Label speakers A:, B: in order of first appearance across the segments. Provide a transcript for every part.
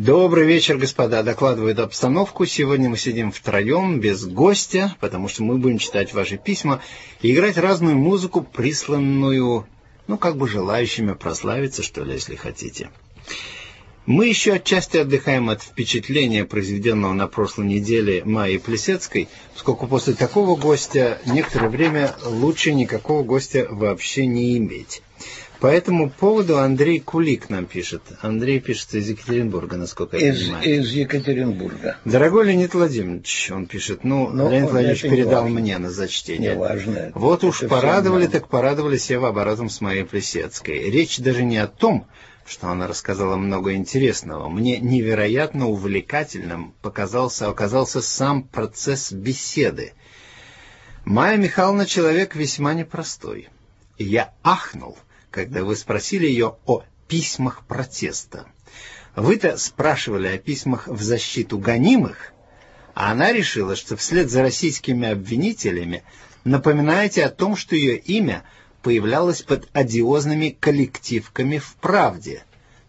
A: Добрый вечер, господа. Докладывает обстановку. Сегодня мы сидим втроем, без гостя, потому что мы будем читать ваши письма и играть разную музыку, присланную, как бы желающими прославиться, что ли, если хотите. Мы еще отчасти отдыхаем от впечатления, произведенного на прошлой неделе Майей Плесецкой, поскольку после такого гостя некоторое время лучше никакого гостя вообще не иметь. По этому поводу Андрей Кулик нам пишет. Андрей пишет из Екатеринбурга, насколько я понимаю.
B: Из Екатеринбурга.
A: Дорогой Леонид Владимирович, он пишет, Леонид Владимирович передал мне на зачтение.
B: Неважно.
A: Вот уж порадовали, так порадовались я в оборотом с Майей Плесецкой. Речь даже не о том, что она рассказала много интересного. Мне невероятно увлекательным оказался сам процесс беседы. Майя Михайловна человек весьма непростой. И я ахнул, когда вы спросили ее о письмах протеста. Вы-то спрашивали о письмах в защиту гонимых, а она решила, что вслед за российскими обвинителями напоминаете о том, что ее имя появлялось под одиозными коллективками в «Правде».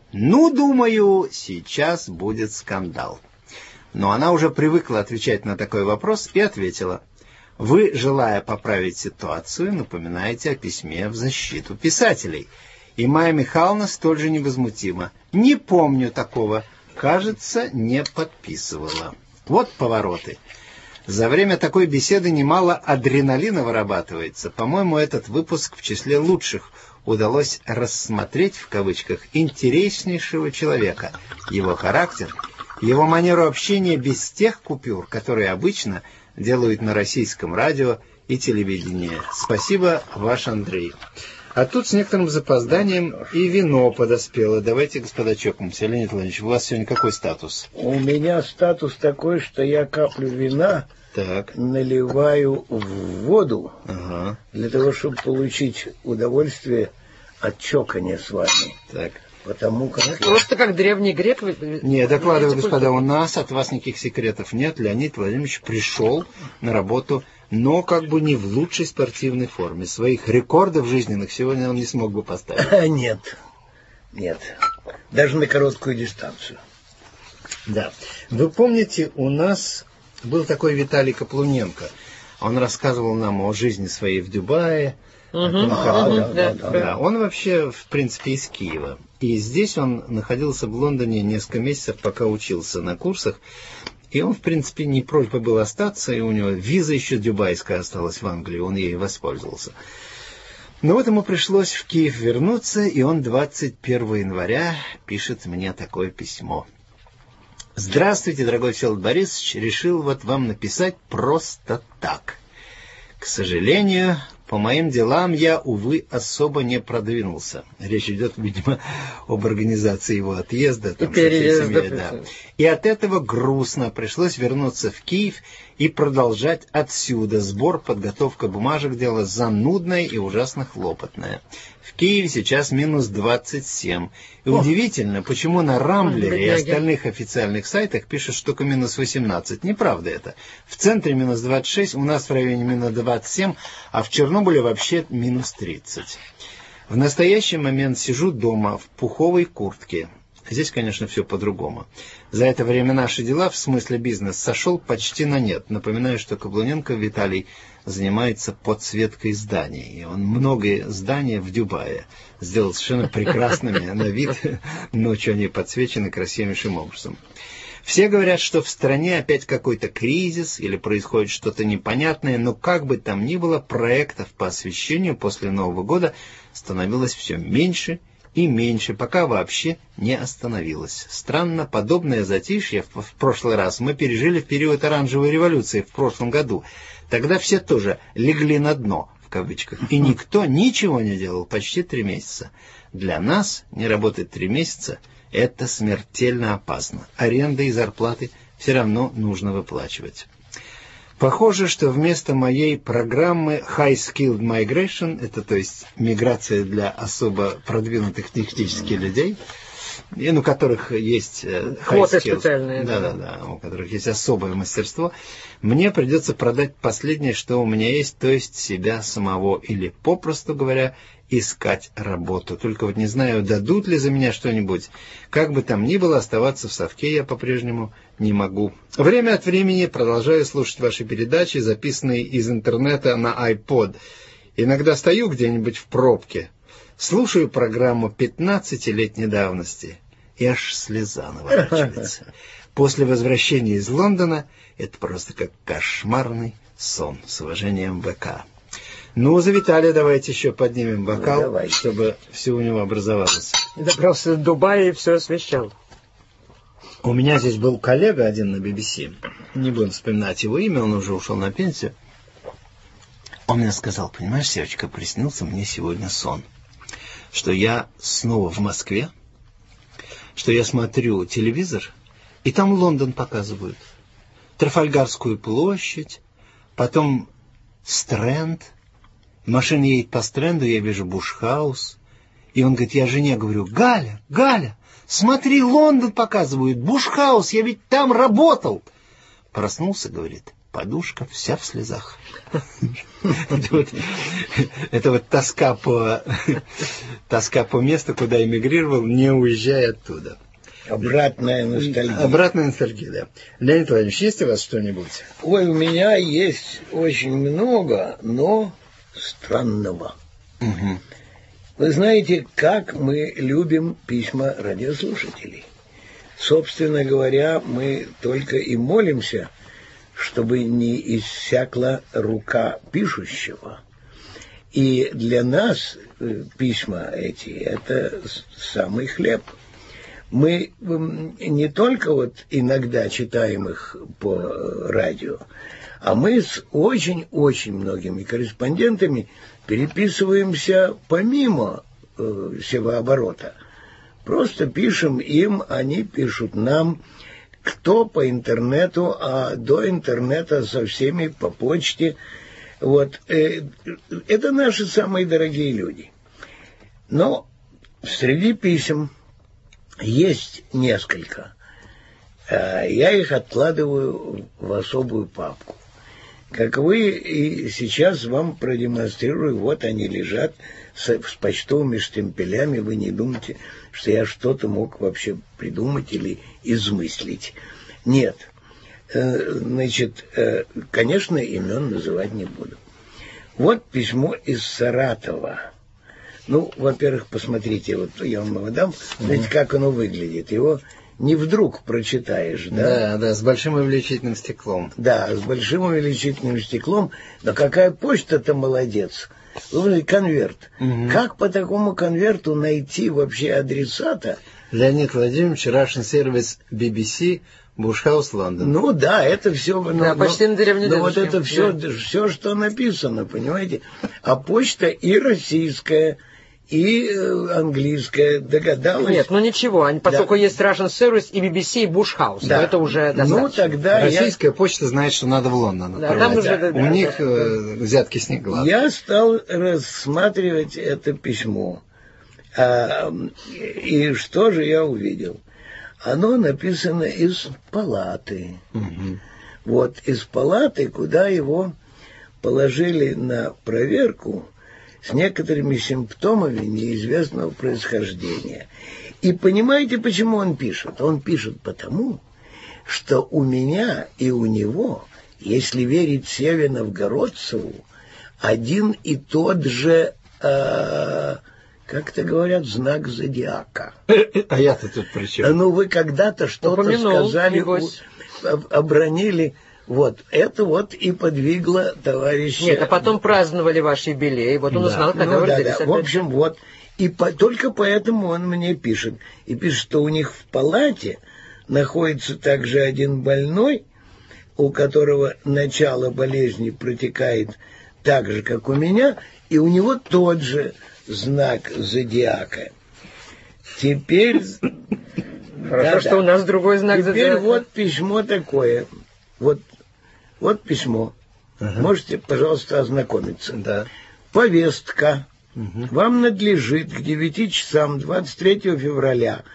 A: Думаю, сейчас будет скандал. Но она уже привыкла отвечать на такой вопрос и ответила: вы, желая поправить ситуацию, напоминаете о письме в защиту писателей. И Майя Михайловна столь же невозмутима. Не помню такого. Кажется, не подписывала. Вот повороты. За время такой беседы немало адреналина вырабатывается. По-моему, этот выпуск в числе лучших. Удалось рассмотреть, в кавычках, интереснейшего человека, его характер, его манеру общения без тех купюр, которые обычно делают на российском радио и телевидении. Спасибо, ваш Андрей. А тут с некоторым запозданием и вино подоспело. Давайте, господа, чокнемся. Леонид Владимирович, у вас сегодня какой статус?
B: У меня статус такой, что я каплю вина наливаю в воду для того, чтобы получить удовольствие от чокания с вами.
A: Так.
B: Потому как...
C: Просто как древний грек.
A: Не, докладываю, господа, у нас от вас никаких секретов нет. Леонид Владимирович пришел на работу, но как бы не в лучшей спортивной форме. Своих рекордов жизненных сегодня он не смог бы поставить.
B: Нет. Даже на короткую дистанцию.
A: Да. Вы помните, у нас был такой Виталий Каплуненко. Он рассказывал нам о жизни своей в Дубае. Да. Он вообще, в принципе, из Киева. И здесь он находился в Лондоне несколько месяцев, пока учился на курсах. И он, в принципе, не прочь был остаться, и у него виза еще дубайская осталась в Англии, он ей воспользовался. Но вот ему пришлось в Киев вернуться, и он 21 января пишет мне такое письмо. «Здравствуйте, дорогой Всеволод Борисович, решил вот вам написать просто так. К сожалению, по моим делам я, увы, особо не продвинулся». Речь идет, видимо, об организации его отъезда. Там, да. И от этого грустно. Пришлось вернуться в Киев и продолжать отсюда. Сбор, подготовка бумажек — дело занудное и ужасно хлопотное. В Киеве сейчас минус 27. И удивительно, почему на Рамблере и остальных официальных сайтах пишут, что только минус 18. Неправда это. В центре минус 26, у нас в районе минус 27, а в Чернобыле вообще минус 30. В настоящий момент сижу дома в пуховой куртке. Здесь, конечно, все по-другому. За это время наши дела, в смысле бизнес, сошел почти на нет. Напоминаю, что Каплуненко Виталий занимается подсветкой зданий. И он многие здания в Дубае сделал совершенно прекрасными на вид. Ночью они подсвечены красивейшим образом. Все говорят, что в стране опять какой-то кризис или происходит что-то непонятное, но как бы там ни было, проектов по освещению после Нового года становилось все меньше и меньше, пока вообще не остановилось. Странно, подобное затишье в прошлый раз мы пережили в период оранжевой революции в прошлом году. Тогда все тоже легли на дно, в кавычках, и никто ничего не делал почти 3 месяца. Для нас не работать 3 месяца — это смертельно опасно. Аренда и зарплаты все равно нужно выплачивать. Похоже, что вместо моей программы High Skilled Migration, это то есть миграция для особо продвинутых технических людей, и у которых есть
C: квоты специальные.
A: Да, у которых есть особое мастерство, мне придется продать последнее, что у меня есть, то есть себя самого, или, попросту говоря, искать работу. Только вот не знаю, дадут ли за меня что-нибудь. Как бы там ни было, оставаться в совке я по-прежнему не могу. Время от времени продолжаю слушать ваши передачи, записанные из интернета на iPod. Иногда стою где-нибудь в пробке, слушаю программу 15-летней давности, и аж слеза наворачивается. После возвращения из Лондона это просто как кошмарный сон. С уважением, ВК. Ну, за Виталия давайте еще поднимем бокал, чтобы все у него образовалось.
C: Добрался до Дубая и все освещал.
A: У меня здесь был коллега один на BBC. Не будем вспоминать его имя, он уже ушел на пенсию. Он мне сказал: понимаешь, Севочка, приснился мне сегодня сон, что я снова в Москве, что я смотрю телевизор, и там Лондон показывают. Трафальгарскую площадь, потом Стрэнд. Машина едет по Стрэнду, я вижу Буш-хаус. И он говорит, я жене говорю: Галя, смотри, Лондон показывают, Буш-хаус, я ведь там работал. Проснулся, говорит, подушка вся в слезах. Это вот тоска по месту, куда эмигрировал, не уезжая оттуда.
B: Обратная ностальгия.
A: Обратная ностальгия, да. Леонид Владимирович, есть у вас что-нибудь?
B: Ой, у меня есть очень много, но странного.
A: Угу.
B: Вы знаете, как мы любим письма радиослушателей. Собственно говоря, мы только и молимся, чтобы не иссякла рука пишущего. И для нас письма эти – это самый хлеб. Мы не только вот иногда читаем их по радио, а мы с очень-очень многими корреспондентами переписываемся помимо севооборота. Просто пишем им, они пишут нам, кто по интернету, а до интернета со всеми по почте. Вот. Это наши самые дорогие люди. Но среди писем есть несколько. Я их откладываю в особую папку. Как вы и сейчас вам продемонстрирую, вот они лежат с почтовыми штемпелями. Вы не думайте, что я что-то мог вообще придумать или измыслить. Нет. Значит, конечно, имен называть не буду. Вот письмо из Саратова. Ну, во-первых, посмотрите, вот я вам его дам, знаете, как оно выглядит. Его не вдруг прочитаешь, да?
A: Да, с большим увеличительным стеклом.
B: Да, с большим увеличительным стеклом. Но какая почта-то молодец. Конверт. Угу. Как по такому конверту найти вообще адресата?
A: Леонид Владимирович, Russian Service BBC, Буш-хаус, Лондон.
B: Ну да, это все.
C: Да, почти на деревне.
B: Но вот это все, что написано, понимаете? А почта и российская, и английская, догадалась?
C: Нет, ну ничего, поскольку есть Russian Service и BBC, и Буш-хаус,
B: да.
C: то это уже достаточно.
B: Ну тогда
A: российская почта знает, что надо в Лондон.
C: Да, там уже,
A: у них взятки с них главное.
B: Я стал рассматривать это письмо. И что же я увидел? Оно написано из палаты.
A: Угу.
B: Вот, из палаты, куда его положили на проверку с некоторыми симптомами неизвестного происхождения. И понимаете, почему он пишет? Он пишет потому, что у меня и у него, если верить Севе-Новгородцеву, один и тот же, как-то говорят, знак зодиака.
A: А я-то тут при чем?
B: Ну, вы когда-то что-то сказали, обронили. Вот, это вот и подвигло товарища.
C: Нет, а потом праздновали ваш юбилей, вот он узнал, когда вы родились.
B: Да. В общем, вот, и только поэтому он мне пишет. И пишет, что у них в палате находится также один больной, у которого начало болезни протекает так же, как у меня, и у него тот же знак зодиака. Теперь...
C: Хорошо, что у нас другой знак зодиака.
B: Теперь вот письмо такое. Вот письмо. Ага. Можете, пожалуйста, ознакомиться.
A: Да.
B: Повестка. Угу. Вам надлежит к 9 часам 23 февраля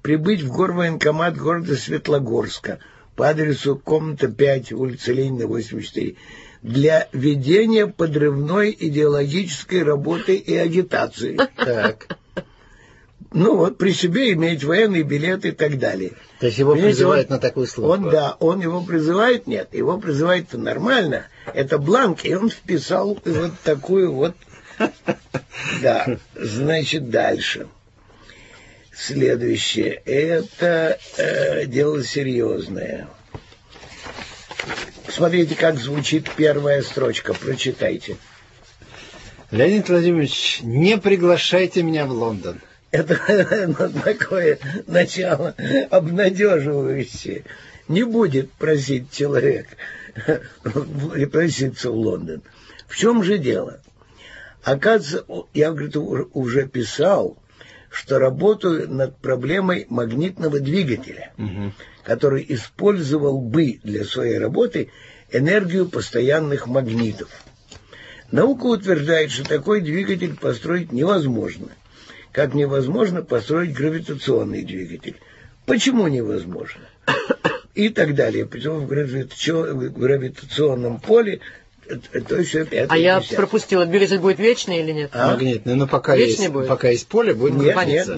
B: прибыть в горвоенкомат города Светлогорска по адресу комната 5, улица Ленина, 84, для ведения подрывной идеологической работы и агитации.
A: Так.
B: Ну вот, при себе иметь военный билет и так далее.
A: То есть его призывают на такую службу?
B: Он его призывает, нет, его призывает нормально. Это бланк, и он вписал вот такую вот. Да, значит, дальше. Следующее. Это дело серьезное. Смотрите, как звучит первая строчка. Прочитайте.
A: Леонид Владимирович, не приглашайте меня в Лондон.
B: Это такое начало обнадеживающее. Не будет просить человек проситься в Лондон. В чем же дело? Оказывается, я, говорит, уже писал, что работаю над проблемой магнитного двигателя, который использовал бы для своей работы энергию постоянных магнитов. Наука утверждает, что такой двигатель построить невозможно. Как невозможно построить гравитационный двигатель. Почему невозможно? И так далее. Причем в гравитационном поле то все это.
C: Я пропустила, двигатель будет вечный или нет?
A: Магнитный, но пока есть поле, будет
B: нет.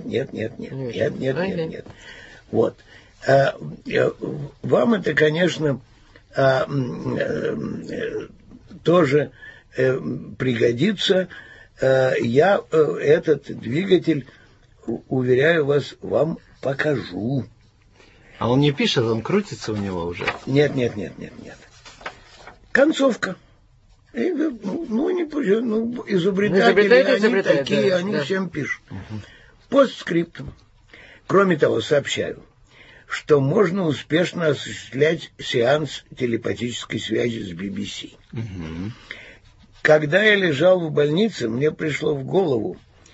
B: Нет. Вот. Вам это, конечно, тоже пригодится. Я этот двигатель, уверяю вас, вам покажу.
A: А он не пишет, он крутится у него уже?
B: Нет. Концовка. Изобретатели, они такие, они всем пишут. Постскриптум. Кроме того, сообщаю, что можно успешно осуществлять сеанс телепатической связи с BBC. Когда я лежал в больнице, мне пришла в голову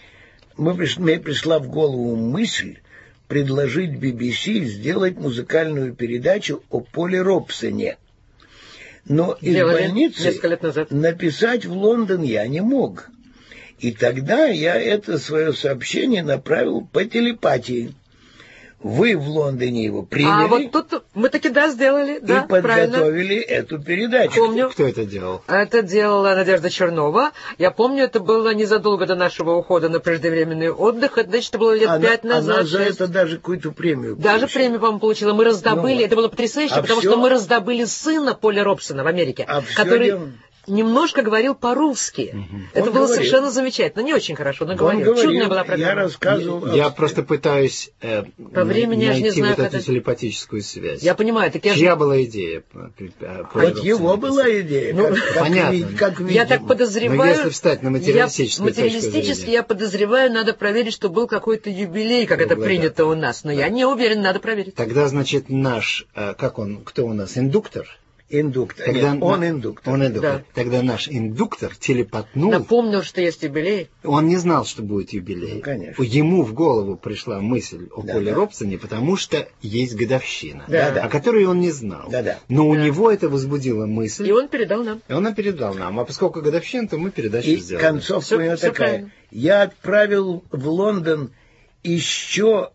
B: мысль предложить BBC сделать музыкальную передачу о Поле Робсоне. Но из больницы написать в Лондон я не мог. И тогда я это свое сообщение направил по телепатии. Вы в Лондоне его приняли.
C: А вот тут мы таки сделали.
B: И подготовили эту передачу.
C: Помню.
A: Кто это делал?
C: Это делала Надежда Чернова. Я помню, это было незадолго до нашего ухода на преждевременный отдых. Это, значит, это было лет 5 назад.
B: Она за это даже какую-то премию получила.
C: Даже премию, по-моему, получила. Мы раздобыли. Это было потрясающе, потому что мы раздобыли сына Поля Робсона в Америке, который немножко говорил по-русски. Это было совершенно замечательно. Не очень хорошо, но говорил. Чудная была программа.
B: Я рассказывал.
A: Я просто пытаюсь
C: по времени я же не знаю,
A: вот эту телепатическую связь.
C: Я понимаю.
A: Чья была идея?
B: Вот его была идея.
A: Понятно.
C: Я так подозреваю.
A: Но если встать на материалистическую
C: я подозреваю, надо проверить, что был какой-то юбилей, как это принято у нас. Но я не уверен, надо проверить.
A: Тогда, значит, наш, кто у нас, индуктор?
B: Индуктор. Он индуктор.
A: Да. Тогда наш индуктор телепатнул.
C: Напомнил, что есть юбилей.
A: Он не знал, что будет юбилей.
B: Конечно.
A: Ему в голову пришла мысль о Поле Робсоне, потому что есть годовщина, о которой он не знал. Но у него это возбудило мысль.
C: И он передал нам.
A: А поскольку годовщина, то мы передачу сделали.
B: И концовка у него такая. Правильно. Я отправил в Лондон еще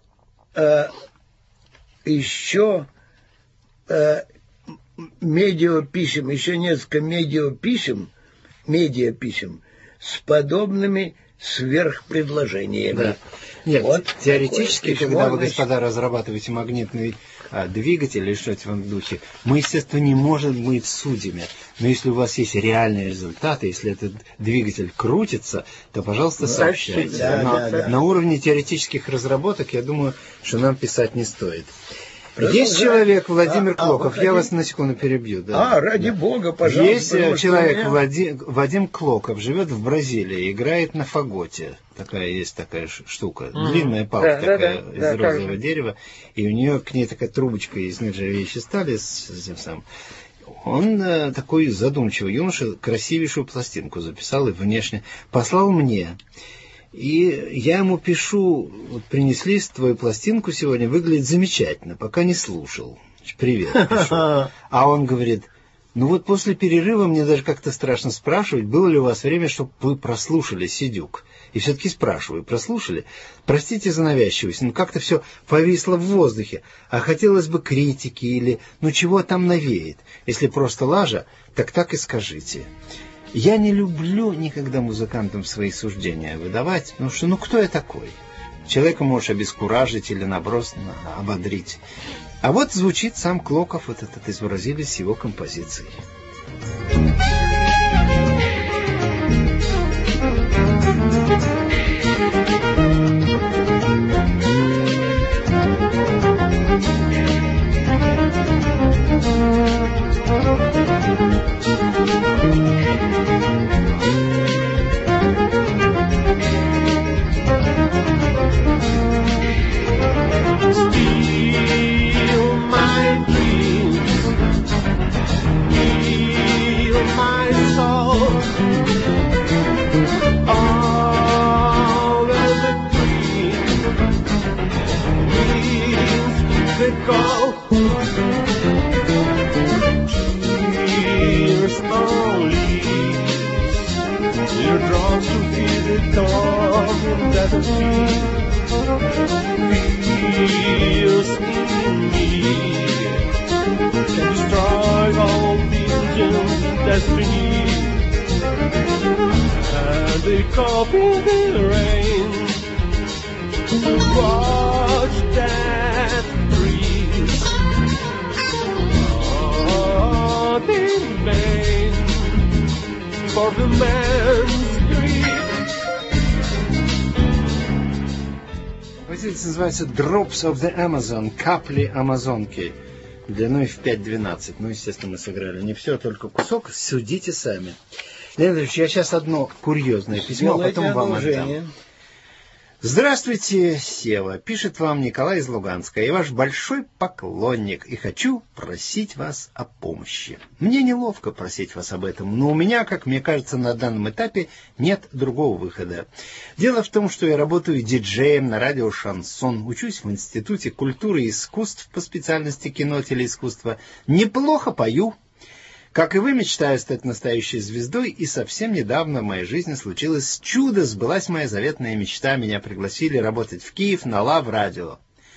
B: медиаписем, еще несколько медиаписем с подобными сверхпредложениями.
A: Да. Нет, вот теоретически, когда вы, господа, разрабатываете магнитный двигатель или что-то в этом духе, мы, естественно, не можем быть судьями. Но если у вас есть реальные результаты, если этот двигатель крутится, то, пожалуйста, сообщайте. На уровне теоретических разработок, я думаю, что нам писать не стоит. Есть человек, Владимир Клоков, я вас на секунду перебью.
B: Ради бога, пожалуйста.
A: Есть человек, Вадим Клоков, живет в Бразилии, играет на фаготе. Есть такая штука, длинная палка из розового дерева, и у нее к ней такая трубочка из нержавеющей стали с этим самым. Он такой задумчивый юноша, красивейшую пластинку записал и внешне послал мне. И я ему пишу, принесли твою пластинку сегодня, выглядит замечательно, пока не слушал. Привет, пишу. А он говорит, Ну вот после перерыва мне даже как-то страшно спрашивать, было ли у вас время, чтобы вы прослушали «Сидюк». И все-таки спрашиваю, прослушали? Простите за навязчивость, но как-то все повисло в воздухе, а хотелось бы критики или ну чего там навеет. Если просто лажа, так и скажите. Я не люблю никогда музыкантам свои суждения выдавать, потому что ну кто я такой? Человека можешь обескуражить или наоборот ободрить. А вот звучит сам Клоков, вот этот изобразили с его композицией. Композиция называется Drops of the Amazon, капли Амазонки, длиной в 5:12. Ну, естественно, мы сыграли не все, только кусок. Судите сами. Леонид Ильич, я сейчас одно курьезное письмо, а потом вам отдам. Здравствуйте, Сева. Пишет вам Николай из Луганска. Я ваш большой поклонник и хочу просить вас о помощи. Мне неловко просить вас об этом, но у меня, как мне кажется, на данном этапе нет другого выхода. Дело в том, что я работаю диджеем на радио «Шансон», учусь в Институте культуры и искусств по специальности кино, телеискусство, неплохо пою. Как и вы, мечтаю стать настоящей звездой, и совсем недавно в моей жизни случилось чудо, сбылась моя заветная мечта, меня пригласили работать в Киев на Лав-радио.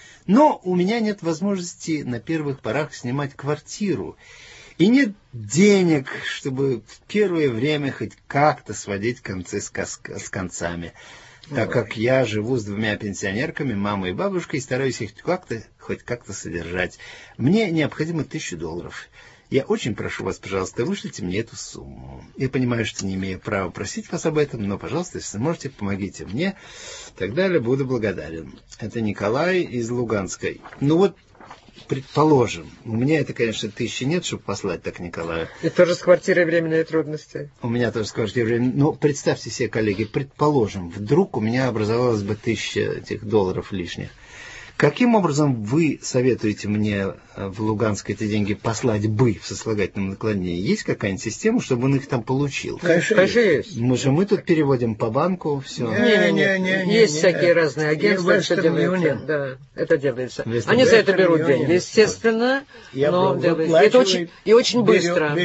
A: Но у меня нет возможности на первых порах снимать квартиру, и нет денег, чтобы в первое время хоть как-то сводить концы с концами. Так как я живу с 2 пенсионерками, мамой и бабушкой, стараюсь их хоть как-то содержать. Мне необходимо $1000. Я очень прошу вас, пожалуйста, вышлите мне эту сумму. Я понимаю, что не имею права просить вас об этом, но, пожалуйста, если сможете, помогите мне. И так далее, буду благодарен. Это Николай из Луганска. Ну вот, предположим, у меня это, конечно, 1000 нет, чтобы послать так Николаю.
C: И тоже с квартирой временные трудности.
A: У меня тоже с квартирой временные. Но представьте себе, коллеги, предположим, вдруг у меня образовалось бы $1000 лишних. Каким образом вы советуете мне в Луганск эти деньги послать бы в сослагательном наклонении? Есть какая-нибудь система, чтобы он их там получил?
C: Конечно, есть.
A: Мы тут переводим по банку, все.
C: Не. Есть всякие разные агентства, это делается. Да, это делается. Они за это берут деньги, естественно, но делается. Это очень быстро.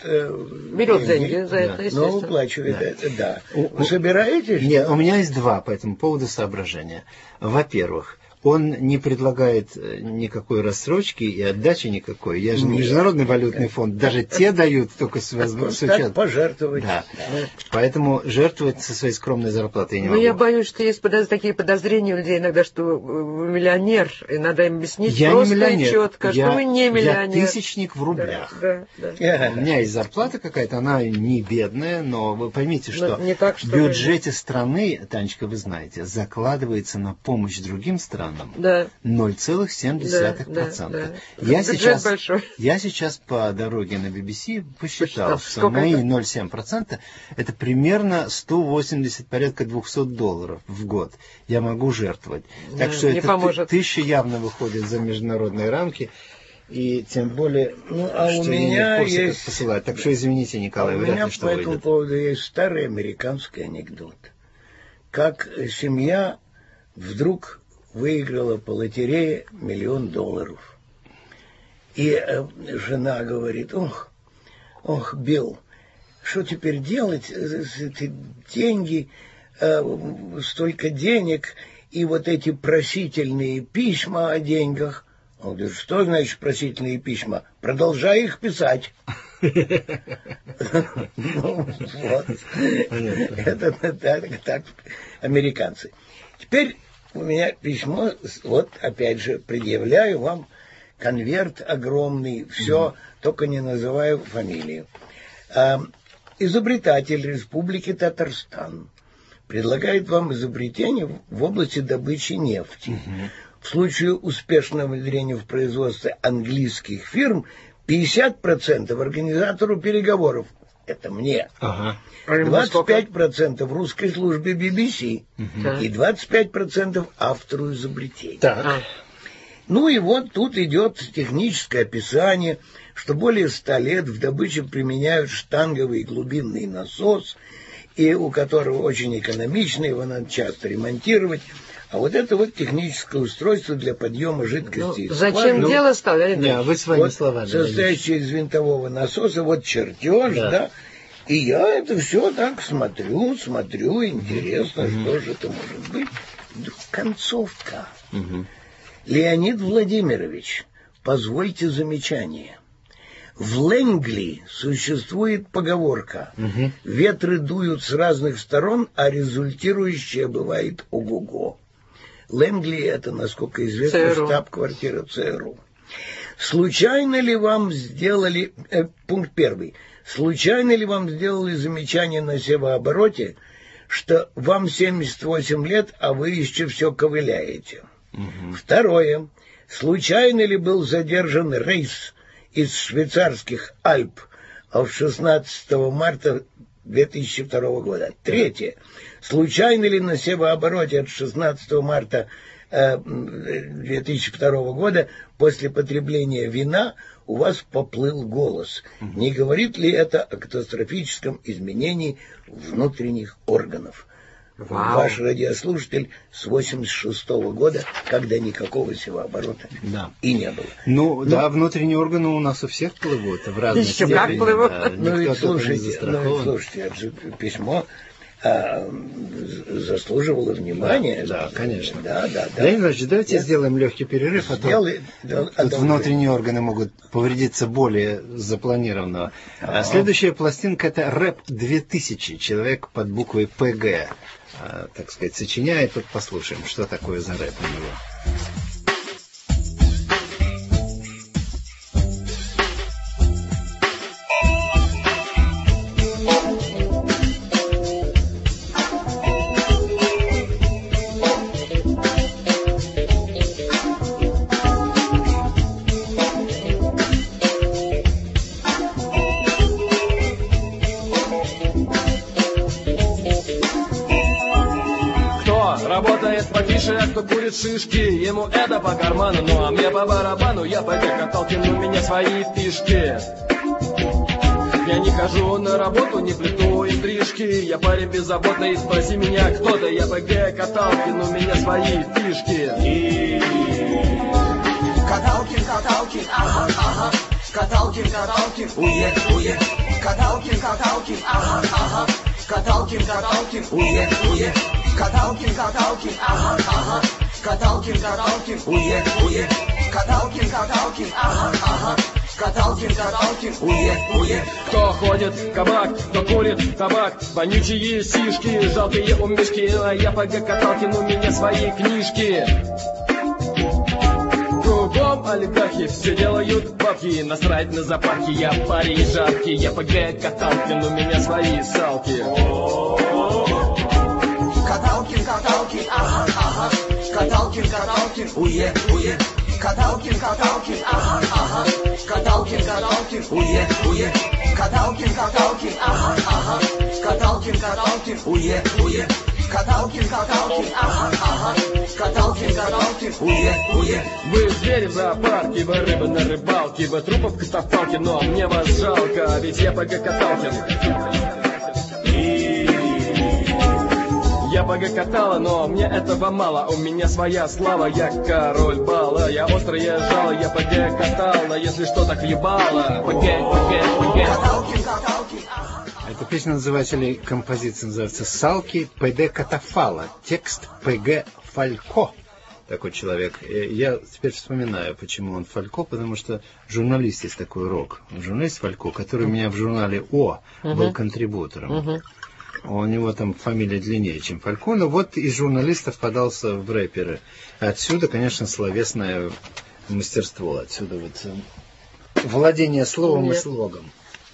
C: Берет деньги за это, естественно.
B: Но уплачивает это, да. Вы собираетесь?
A: Нет, у меня есть 2 по этому поводу соображения. Во-первых, он не предлагает никакой рассрочки и отдачи никакой. Я же не Международный валютный фонд. Даже те дают только с учетом.
B: Пожертвовать.
A: Да. Поэтому жертвовать со своей скромной зарплатой я не могу.
C: Но я боюсь, что есть такие подозрения у людей иногда, что вы миллионер, и надо им объяснить просто и четко, что вы не миллионер.
A: Я тысячник в рублях. Да. У меня есть зарплата какая-то, она не бедная, но вы поймите, что в бюджете страны, Танечка, вы знаете, закладывается на помощь другим странам 0,7%. Я сейчас по дороге на BBC посчитал, что мои 0,7% это примерно порядка $200 в год. Я могу жертвовать. Так что это 1000 явно выходит за международные рамки. И тем более,
B: у меня есть...
A: посылать. Так что извините, Николай, вряд ли что
B: выйдет. У меня по этому поводу есть старый американский анекдот. Как семья вдруг выиграла по лотерее $1 000 000. И жена говорит: ох, Билл, что теперь делать? Эти деньги, столько денег, и вот эти просительные письма о деньгах. Он говорит, что значит просительные письма? Продолжай их писать. Вот. Это так американцы. Теперь у меня письмо, вот опять же предъявляю вам конверт огромный, все, только не называю фамилию. Изобретатель Республики Татарстан предлагает вам изобретение в области добычи нефти. В случае успешного внедрения в производство английских фирм 50% организатору переговоров. Это мне. 25% русской службе BBC. И 25% автору изобретения.
A: Так.
B: Ну и вот тут идет техническое описание, что более 100 лет в добыче применяют штанговый глубинный насос, и у которого очень экономичный, его надо часто ремонтировать. А вот это вот техническое устройство для подъема жидкости.
C: Зачем дело стало?
A: Да, вы своими вот словами.
B: Состоящее из винтового насоса, вот чертеж, да. И я это все так смотрю, интересно, что же это может быть. Вдруг концовка. Леонид Владимирович, позвольте замечание. В Лэнгли существует поговорка: ветры дуют с разных сторон, а результирующее бывает ого-го. Лэнгли — это, насколько известно, штаб-квартира ЦРУ. Случайно ли вам сделали... пункт 1. Случайно ли вам сделали замечание на севообороте, что вам 78 лет, а вы еще все ковыляете? 2. Случайно ли был задержан рейс из швейцарских Альп 16 марта 2002 года? 3. Случайно ли на севообороте от 16 марта 2002 года после потребления вина у вас поплыл голос? Не говорит ли это о катастрофическом изменении внутренних органов? Ваш радиослушатель с 86-го года, когда никакого севооборота и не было.
A: Ну, внутренние органы у нас у всех плывут в разных
C: степени. Еще как плывут.
B: Ну и слушайте, это же письмо заслуживало внимания.
A: Да, конечно.
B: Да.
A: Леонид Ильич, давайте сделаем легкий перерыв, а то внутренние органы могут повредиться более запланированного. Следующая пластинка — это рэп 2000. Человек под буквой ПГ, так сказать, сочиняет. Вот послушаем, что такое за рэп у него.
D: Кто курит шишки, ему это по карману. Ну а мне по барабану, я по каталке, ну меня свои фишки. Я не хожу на работу, не плету интрижки. Я парень беззаботный, спроси меня кто-то. Я по каталке, ну меня свои фишки.
E: Каталкин, ага, Каталкин, уе. Каталкин, ага, Каталкин, уе. Каталкин, ага, Каталкин, уе. Каталкин, ага, Каталкин, уе.
D: Кто ходит в кабак, кто курит табак, вонючие сишки, жалкие умешки. А я по Каталкин, у меня свои книжки. Кругом олигархи, все делают бабки, насрать на запахи. Я парень жаркий, я по Каталкин, у меня свои салки.
E: Каталкин, ага, Каталкин, уе. Каталкин, ага, Каталкин, уе. Каталкин, ага, Каталкин, уе. Каталкин, ага, Каталкин, уе.
D: Вы звери в зоопарке, вы рыбы на рыбалке, вы трупов в катафалке, но мне вас жалко, ведь я по Каталкин. Я ПГ катала, но мне этого мало. У меня своя слава, я король бала. Я острое жало, я ПГ катал, но если что, так ебало. ПГ.
A: Эта песня называется, или композиция называется «Салки ПД Катафала». Текст ПГ Фалько. Такой человек. Я теперь вспоминаю, почему он Фалько, потому что журналист есть такой рок. Журналист Фалько, который у меня в журнале О был контрибутором. У него там фамилия длиннее, чем Фалько, но вот из журналистов подался в рэперы. Отсюда, конечно, словесное мастерство. Отсюда вот владение словом и слогом.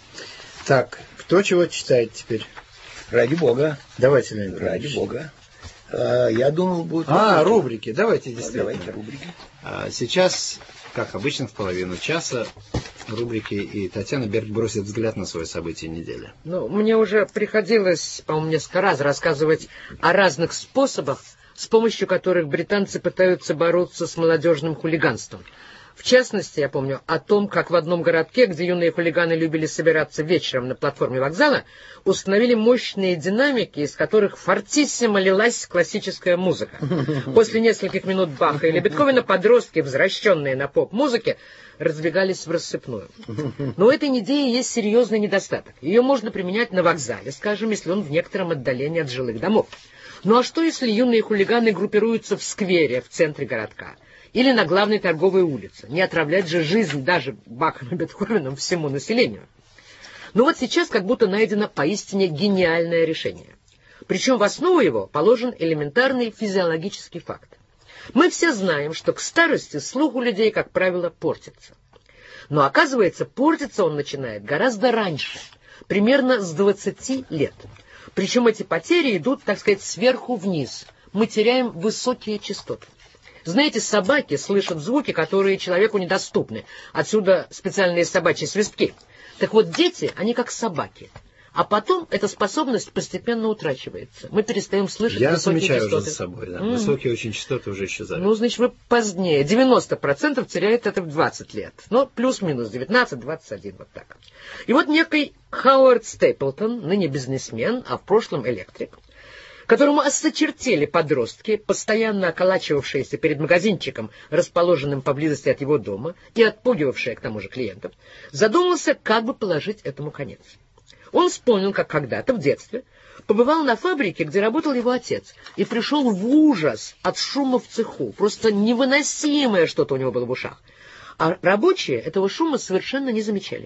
A: Так, кто чего читает теперь?
B: Ради бога.
A: Давайте, Леонид
B: Ради бога. Я думал, будет...
A: рубрики. Давайте, действительно.
B: Давайте рубрики.
A: Сейчас, как обычно, в половину часа рубрики, и Татьяна Берг бросит взгляд на свое событие недели.
C: Мне уже приходилось, по-моему, несколько раз рассказывать о разных способах, с помощью которых британцы пытаются бороться с молодежным хулиганством. В частности, я помню о том, как в одном городке, где юные хулиганы любили собираться вечером на платформе вокзала, установили мощные динамики, из которых фортиссимо лилась классическая музыка. После нескольких минут Баха или Бетховена подростки, возвращенные на поп-музыке, разбегались в рассыпную. Но у этой идеи есть серьезный недостаток. Ее можно применять на вокзале, скажем, если он в некотором отдалении от жилых домов. Ну а что, если юные хулиганы группируются в сквере в центре городка? Или на главной торговой улице. Не отравлять же жизнь даже Бахом и Бетховеном всему населению. Но вот сейчас как будто найдено поистине гениальное решение. Причем в основу его положен элементарный физиологический факт. Мы все знаем, что к старости слух у людей, как правило, портится. Но оказывается, портиться он начинает гораздо раньше, примерно с 20 лет. Причем эти потери идут, так сказать, сверху вниз. Мы теряем высокие частоты. Знаете, собаки слышат звуки, которые человеку недоступны. Отсюда специальные собачьи свистки. Так вот, дети, они как собаки. А потом эта способность постепенно утрачивается. Мы перестаем слышать высокие частоты. Я замечаю уже
A: за собой, да. Высокие очень частоты уже исчезают.
C: Значит, вы позднее. 90% теряют это в 20 лет. Но плюс-минус 19-21, вот так. И вот некий Хауард Стейплтон, ныне бизнесмен, а в прошлом электрик, которому осточертели подростки, постоянно околачивавшиеся перед магазинчиком, расположенным поблизости от его дома, и отпугивавшие к тому же клиентов, задумался, как бы положить этому конец. Он вспомнил, как когда-то в детстве побывал на фабрике, где работал его отец, и пришел в ужас от шума в цеху. Просто невыносимое что-то у него было в ушах. А рабочие этого шума совершенно не замечали.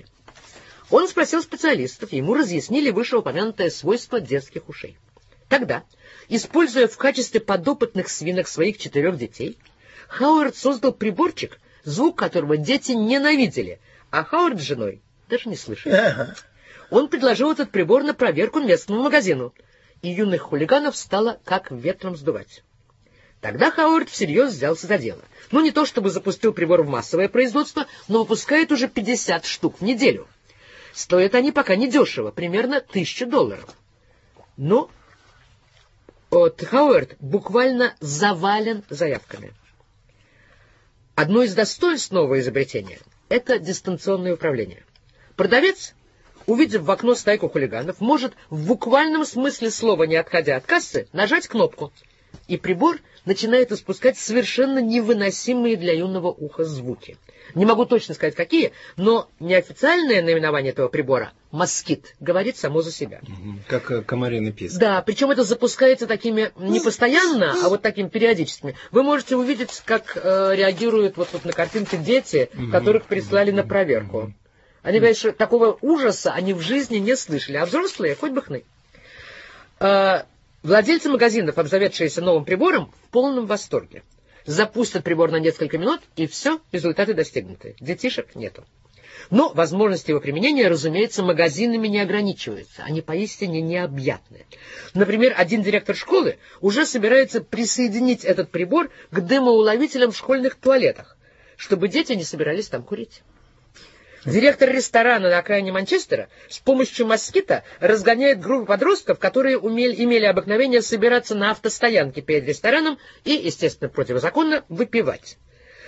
C: Он спросил специалистов, и ему разъяснили вышеупомянутое свойство детских ушей. Тогда, используя в качестве подопытных свинок своих 4 детей, Хауард создал приборчик, звук которого дети ненавидели, а Хауард с женой даже не слышали. Он предложил этот прибор на проверку местному магазину, и юных хулиганов стало как ветром сдувать. Тогда Хауард всерьез взялся за дело. Не то чтобы запустил прибор в массовое производство, но выпускает уже 50 штук в неделю. Стоят они пока недешево, примерно $1000. Но Хауард буквально завален заявками. Одно из достоинств нового изобретения — это дистанционное управление. Продавец, увидев в окно стайку хулиганов, может в буквальном смысле слова, не отходя от кассы, нажать кнопку, и прибор начинает испускать совершенно невыносимые для юного уха звуки. Не могу точно сказать, какие, но неофициальное наименование этого прибора — «москит» говорит само за себя.
A: Как комариный писк.
C: Да, причем это запускается такими не постоянно, а вот такими периодическими. Вы можете увидеть, как реагируют вот тут на картинке дети, которых прислали на проверку. Они говорят, что такого ужаса они в жизни не слышали, а взрослые хоть бы хны. Владельцы магазинов, обзаведшиеся новым прибором, в полном восторге. Запустят прибор на несколько минут, и все, результаты достигнуты. Детишек нету. Но возможности его применения, разумеется, магазинами не ограничиваются. Они поистине необъятны. Например, один директор школы уже собирается присоединить этот прибор к дымоуловителям в школьных туалетах, чтобы дети не собирались там курить. Директор ресторана на окраине Манчестера с помощью москита разгоняет группу подростков, которые имели обыкновение собираться на автостоянке перед рестораном и, естественно, противозаконно выпивать.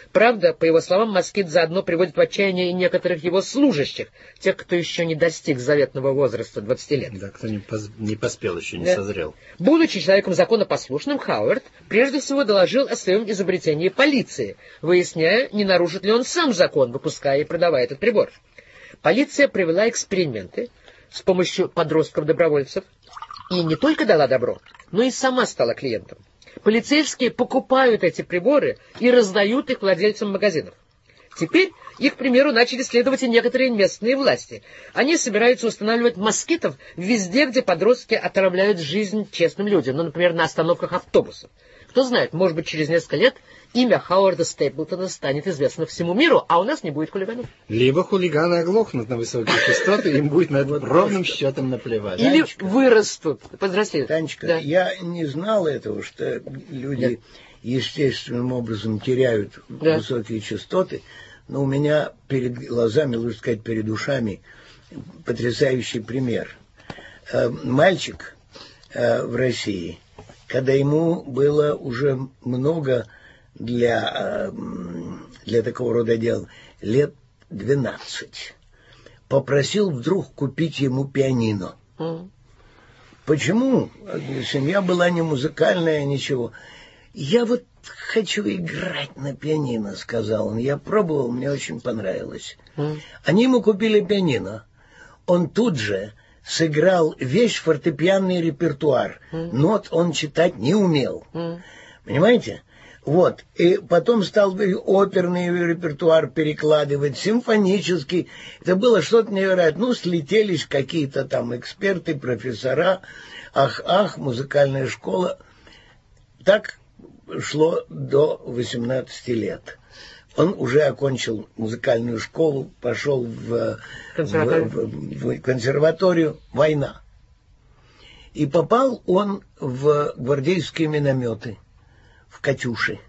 C: Правда, по его словам, москит заодно приводит в отчаяние и некоторых его служащих, тех, кто еще не достиг заветного возраста 20 лет.
A: Да, кто не поспел еще, не созрел.
C: Будучи человеком законопослушным, Хауард прежде всего доложил о своем изобретении полиции, выясняя, не нарушит ли он сам закон, выпуская и продавая этот прибор. Полиция провела эксперименты с помощью подростков-добровольцев и не только дала добро, но и сама стала клиентом. Полицейские покупают эти приборы и раздают их владельцам магазинов. Теперь их примеру начали следовать и некоторые местные власти. Они собираются устанавливать москитов везде, где подростки отравляют жизнь честным людям, ну, например, на остановках автобусов. Кто знает, может быть, через несколько лет имя Хауарда Стейплтона станет известно всему миру, а у нас не будет хулиганов.
A: Либо хулиганы оглохнут на высокие частоты, им будет на это ровным счетом наплевать.
C: Или вырастут, повзрослеют.
B: Танечка, да. Я не знал этого, что люди естественным образом теряют высокие частоты, но у меня перед глазами, лучше сказать, перед ушами, потрясающий пример. Мальчик в России, когда ему было уже много для такого рода дел, лет 12, попросил вдруг купить ему пианино. Почему? Семья была не музыкальная, ничего. Я вот хочу играть на пианино, сказал он. Я пробовал, мне очень понравилось. Они ему купили пианино. Он тут же сыграл весь фортепианный репертуар. Нот он читать не умел. Понимаете? Вот. И потом стал оперный репертуар перекладывать, симфонический. Это было что-то невероятное. Ну, слетелись какие-то там эксперты, профессора. Ах, музыкальная школа. Так шло до 18 лет. Он уже окончил музыкальную школу, пошел в консерваторию. Война. И попал он в гвардейские минометы, в «Катюши».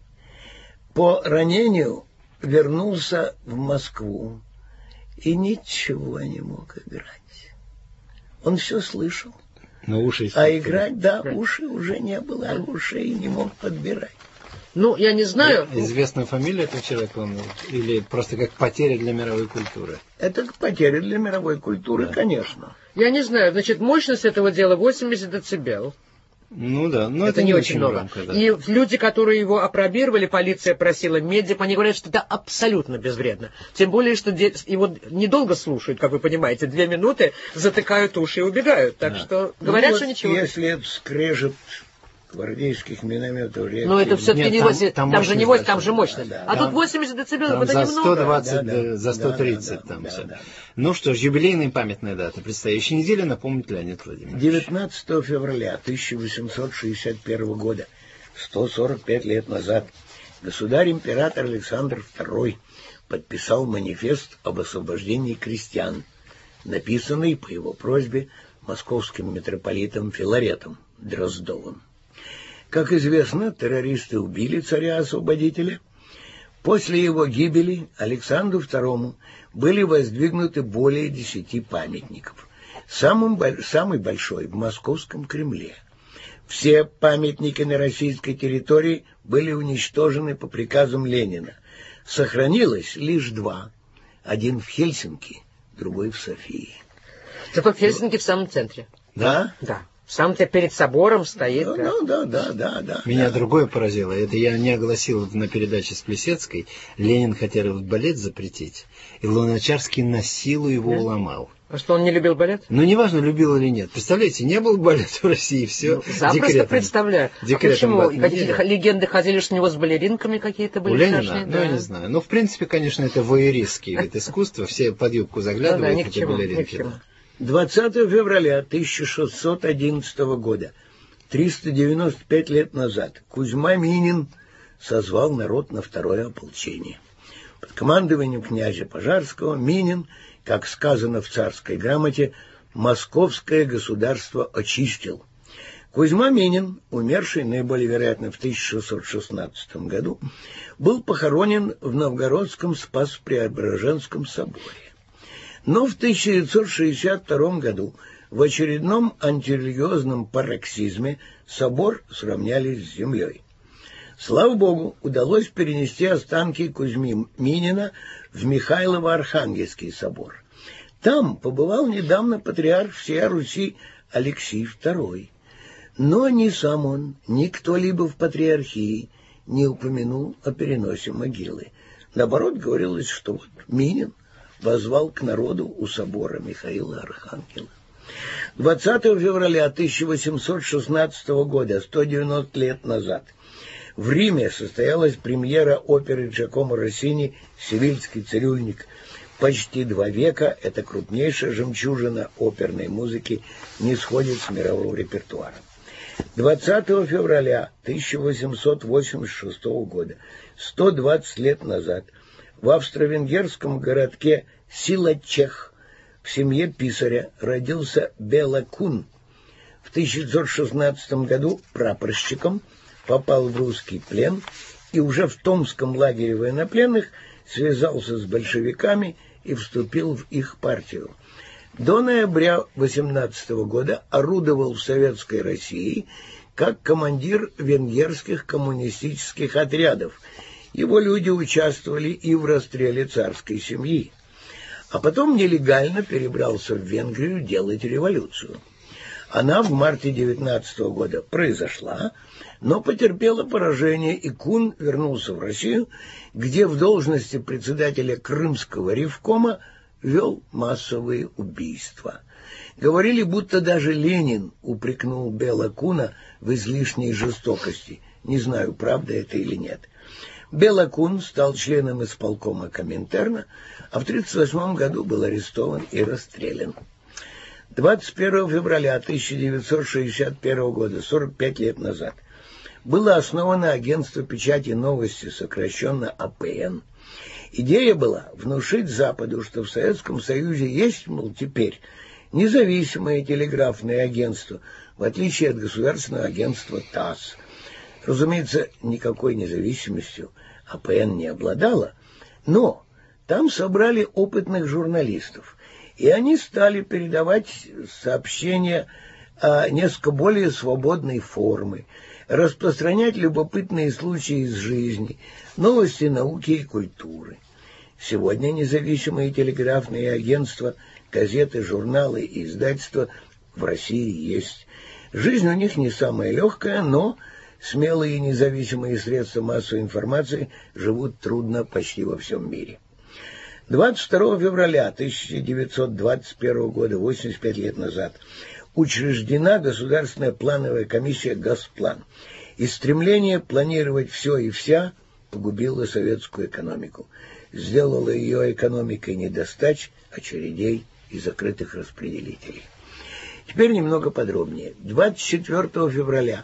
B: По ранению вернулся в Москву и ничего не мог играть. Он все слышал.
A: Но уши
B: играть, уши уже не было, а ушей не мог подбирать.
C: Ну, я не знаю.
A: Известная фамилия этого человека, или просто как потеря для мировой культуры?
B: Это потеря для мировой культуры, конечно.
C: Я не знаю, значит, мощность этого дела 80 децибел.
A: Ну да, но
C: это не очень много. Громко, да. И люди, которые его опробировали, полиция просила медиков, они говорят, что это абсолютно безвредно. Тем более, что его недолго слушают, как вы понимаете, 2 минуты, затыкают уши и убегают. Так что говорят, что ничего.
B: Если это скрежет гвардейских минометов...
C: Но это все-таки не 80, там же не 80, там же мощность. Да, а тут 80 децибелов, это немного.
A: 120, за 130 там все. Ну что ж, юбилейная и памятная дата предстоящей недели напомнит Леонид Владимирович.
B: 19 февраля 1861 года, 145 лет назад, государь-император Александр II подписал манифест об освобождении крестьян, написанный по его просьбе московским митрополитом Филаретом Дроздовым. Как известно, террористы убили царя-освободителя. После его гибели Александру II были воздвигнуты более 10 памятников. Самый большой в Московском Кремле. Все памятники на российской территории были уничтожены по приказам Ленина. Сохранилось лишь 2. Один в Хельсинки, другой в Софии.
C: Зато в Хельсинки в самом центре.
B: Да?
C: Да. Сам-то перед собором стоит.
B: Да.
A: Меня другое поразило. Это я не огласил на передаче с Плесецкой. Ленин хотел балет запретить, и Луначарский на силу его уломал.
C: А что, он не любил балет?
A: Ну, неважно, любил или нет. Представляете, не было балета в России, все.
C: Запросто представляю. Почему? Какие-то легенды ходили, что у него с балеринками какие-то были.
A: У Ленина? Ну, я не знаю. Ну, в принципе, конечно, это вояристский вид искусства. Все под юбку заглядывают, эти балеринки.
B: 20 февраля 1611 года, 395 лет назад, Кузьма Минин созвал народ на второе ополчение. Под командованием князя Пожарского Минин, как сказано в царской грамоте, московское государство очистил. Кузьма Минин, умерший наиболее вероятно в 1616 году, был похоронен в Новгородском Спас-Преображенском соборе. Но в 1962 году в очередном антирелигиозном пароксизме собор сравняли с землей. Слава Богу, удалось перенести останки Кузьмы Минина в Михайлово-Архангельский собор. Там побывал недавно патриарх всея Руси Алексий II. Но ни сам он, ни кто-либо в патриархии не упомянул о переносе могилы. Наоборот, говорилось, что вот Минин воззвал к народу у собора Михаила Архангела. 20 февраля 1816 года, 190 лет назад, в Риме состоялась премьера оперы Джакомо Россини «Севильский цирюльник». Почти 2 века эта крупнейшая жемчужина оперной музыки не сходит с мирового репертуара. 20 февраля 1886 года, 120 лет назад, в австро-венгерском городке Силачех в семье писаря родился Бела Кун. В 1916 году прапорщиком попал в русский плен и уже в Томском лагере военнопленных связался с большевиками и вступил в их партию. До ноября 18 года орудовал в Советской России как командир венгерских коммунистических отрядов. Его люди участвовали и в расстреле царской семьи. А потом нелегально перебрался в Венгрию делать революцию. Она в марте 19 года произошла, но потерпела поражение, и Кун вернулся в Россию, где в должности председателя Крымского ревкома вел массовые убийства. Говорили, будто даже Ленин упрекнул Бела Куна в излишней жестокости. Не знаю, правда это или нет. Бела Кун стал членом исполкома Коминтерна, а в 1938 году был арестован и расстрелян. 21 февраля 1961 года, 45 лет назад, было основано агентство печати «Новости», сокращенно АПН. Идея была внушить Западу, что в Советском Союзе есть, мол, теперь независимое телеграфное агентство, в отличие от государственного агентства ТАСС. Разумеется, никакой независимостью АПН не обладала, но там собрали опытных журналистов, и они стали передавать сообщения несколько более свободной формы, распространять любопытные случаи из жизни, новости науки и культуры. Сегодня независимые телеграфные агентства, газеты, журналы и издательства в России есть. Жизнь у них не самая легкая, но смелые и независимые средства массовой информации живут трудно почти во всем мире. 22 февраля 1921 года, 85 лет назад, учреждена Государственная плановая комиссия «Госплан», и стремление планировать все и вся погубило советскую экономику, сделало ее экономикой недостач, очередей и закрытых распределителей. Теперь немного подробнее. 24 февраля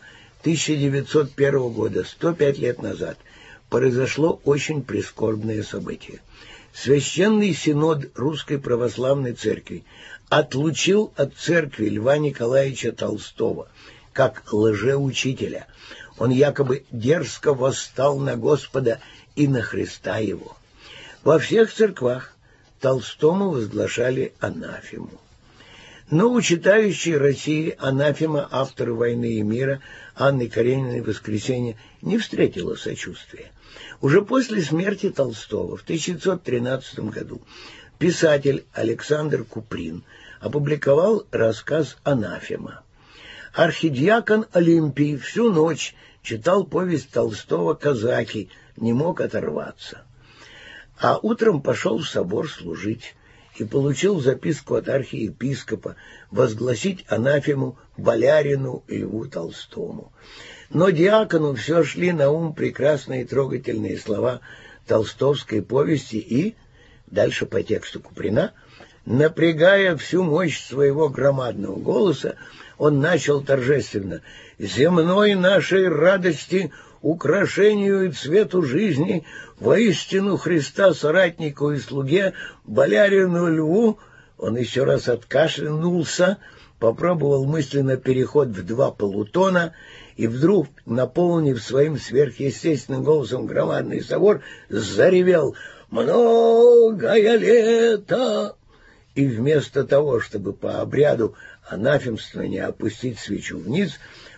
B: 1901 года, 105 лет назад, произошло очень прискорбное событие. Священный Синод Русской Православной Церкви отлучил от церкви Льва Николаевича Толстого как лжеучителя. Он якобы дерзко восстал на Господа и на Христа его. Во всех церквах Толстому возглашали анафему. Но у читающей России анафема автора «Войны и мира» Анны Карениной «Воскресенье» не встретила сочувствия. Уже после смерти Толстого в 1913 году писатель Александр Куприн опубликовал рассказ «Анафема». Архидиакон Олимпий всю ночь читал повесть Толстого «Казаки», не мог оторваться. А утром пошел в собор служить и получил записку от архиепископа возгласить анафему болярину Льву Толстому. Но диакону все шли на ум прекрасные и трогательные слова толстовской повести, и, дальше по тексту Куприна, напрягая всю мощь своего громадного голоса, он начал торжественно: «Земной нашей радости, украшению и цвету жизни, воистину Христа соратнику и слуге, болярину Льву». Он еще раз откашлянулся, попробовал мысленно переход в 2 полутона и вдруг, наполнив своим сверхъестественным голосом громадный собор, заревел: «Многое лето!» И вместо того, чтобы по обряду анафемствования опустить свечу вниз,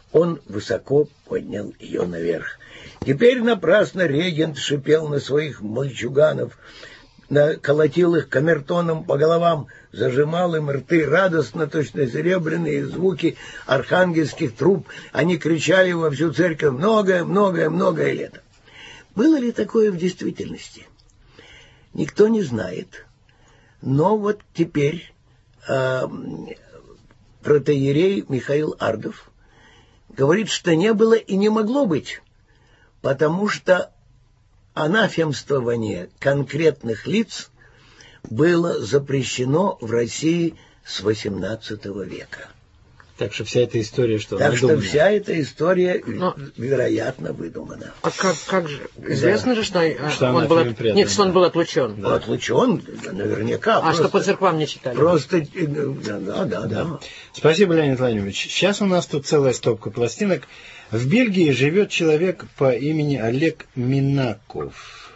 B: Он высоко поднял ее наверх. Теперь напрасно регент шипел на своих мальчуганов, колотил их камертоном по головам, зажимал им рты радостно, точно серебряные звуки архангельских труб. Они кричали во всю церковь многое лето. Было ли такое в действительности? Никто не знает. Но вот теперь протоиерей Михаил Ардов говорит, что не было и не могло быть, потому что анафемствование конкретных лиц было запрещено в России с XVIII века.
A: Так что вся эта история, что
B: так что вся эта история, вероятно, выдумана.
C: А как же? Известно же, что он был что он был отлучен.
B: Да. Отлучен, наверняка.
C: А что по церквам не читали?
B: Просто, да.
A: Спасибо, Леонид Владимирович. Сейчас у нас тут целая стопка пластинок. В Бельгии живет человек по имени Олег Минаков.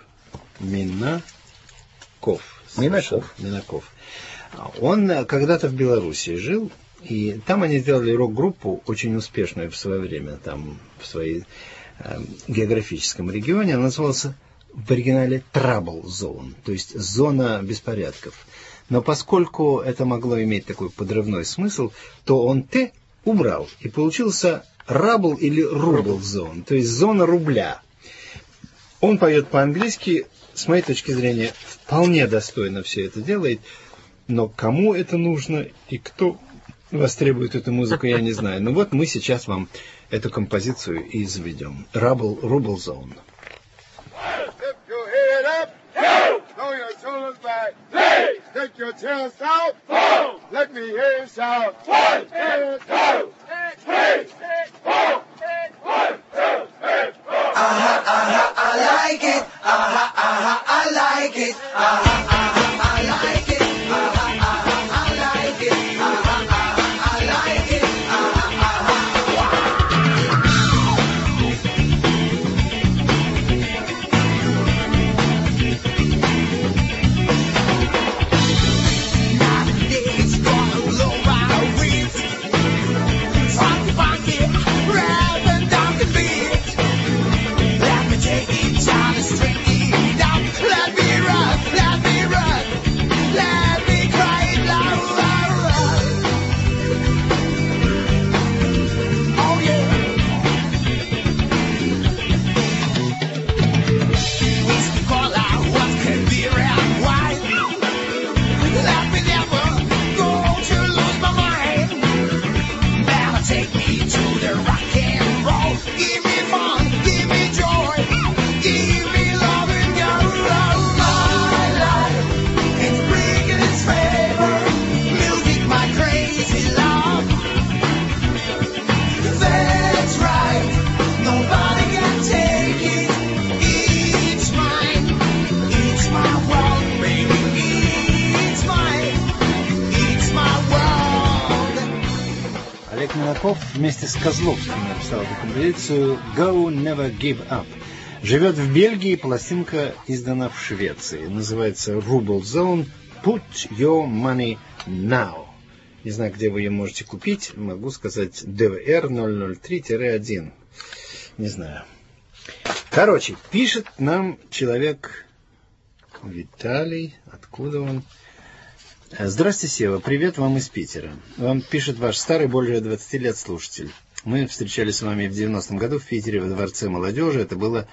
A: Минаков. Он когда-то в Белоруссии жил, и там они сделали рок-группу, очень успешную в свое время, там в своей географическом регионе. Она называлась в оригинале Trouble Zone, то есть зона беспорядков. Но поскольку это могло иметь такой подрывной смысл, то он «т» убрал, и получился Rubble или Ruble Zone, то есть зона рубля. Он поет по-английски, с моей точки зрения, вполне достойно все это делает, но кому это нужно и кто востребует эту музыку, я не знаю. Но вот мы сейчас вам эту композицию и заведем. Ruble Zone.
F: Take your chest out. Whoa. Let me hear you shout. 1, 2, 3, 4. 1, 2, 3, 4.
E: I like it. I like it. I like it. I like it. I like it.
A: Вместе с Козловским написал эту композицию «Go Never Give Up». Живет в Бельгии, пластинка издана в Швеции. Называется «Ruble Zone. Put Your Money Now». Не знаю, где вы ее можете купить. Могу сказать DVR 003-1. Не знаю. Короче, пишет нам человек Виталий. Откуда он? Здравствуйте, Сева. Привет вам из Питера. Вам пишет ваш старый, более 20 лет слушатель. Мы встречались с вами в 90-м году в Питере во Дворце молодежи. Это было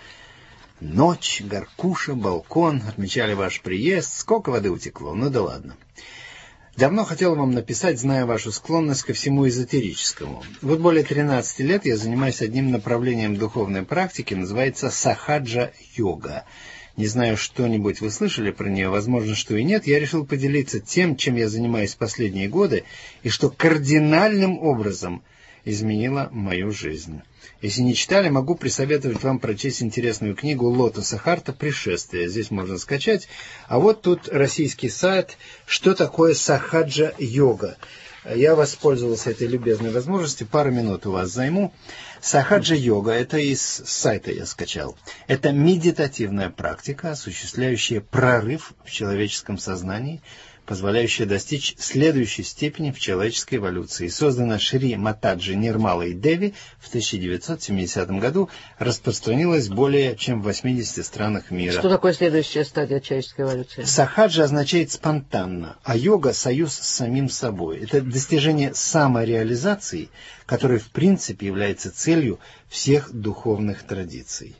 A: ночь, горкуша, балкон. Отмечали ваш приезд. Сколько воды утекло? Ну да ладно. Давно хотел вам написать, зная вашу склонность ко всему эзотерическому. Вот более 13 лет я занимаюсь одним направлением духовной практики, называется сахаджа-йога. Не знаю, что-нибудь вы слышали про нее, возможно, что и нет. Я решил поделиться тем, чем я занимаюсь последние годы, и что кардинальным образом изменило мою жизнь. Если не читали, могу присоветовать вам прочесть интересную книгу Лотоса Харта «Пришествие». Здесь можно скачать. А вот тут российский сайт «Что такое сахаджа-йога?». Я воспользовался этой любезной возможностью. Пару минут у вас займу. Сахаджа-йога, это из сайта я скачал. Это медитативная практика, осуществляющая прорыв в человеческом сознании позволяющая достичь следующей степени в человеческой эволюции. Создана Шри Матаджи Нирмалой Деви в 1970 году, распространилась более чем в 80 странах мира.
C: Что такое следующая стадия человеческой эволюции?
A: Сахаджа означает спонтанно, а йога — союз с самим собой. Это достижение самореализации, которое в принципе является целью всех духовных традиций.